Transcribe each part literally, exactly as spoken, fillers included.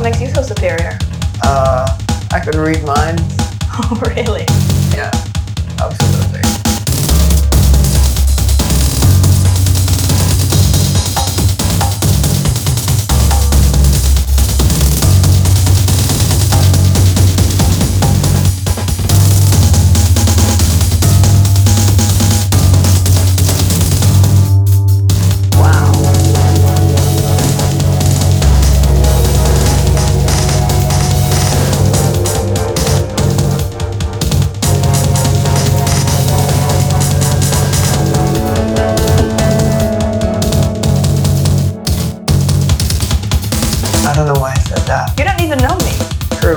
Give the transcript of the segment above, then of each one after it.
What makes you so superior? Uh, I could read minds. Oh, really? Yeah, absolutely. I don't know why I said that. You don't even know me. True.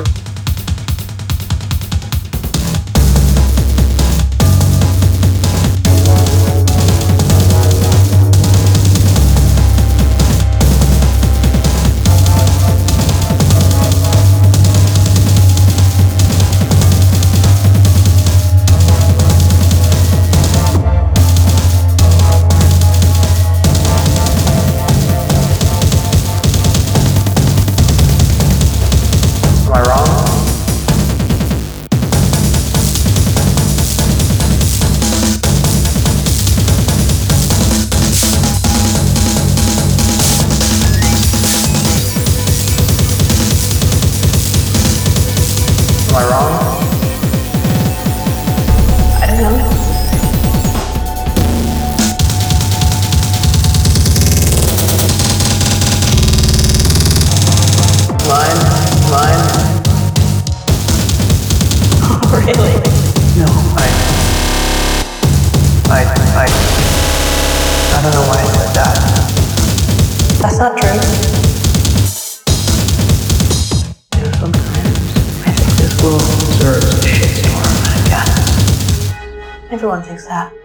Am I wrong? Am I wrong? I don't know. Mine? Mine? Oh, really? No. I... I... I... I don't know why I said that. That's not true. You know, sometimes I think this world deserves a shitstorm, I guess. Everyone thinks that.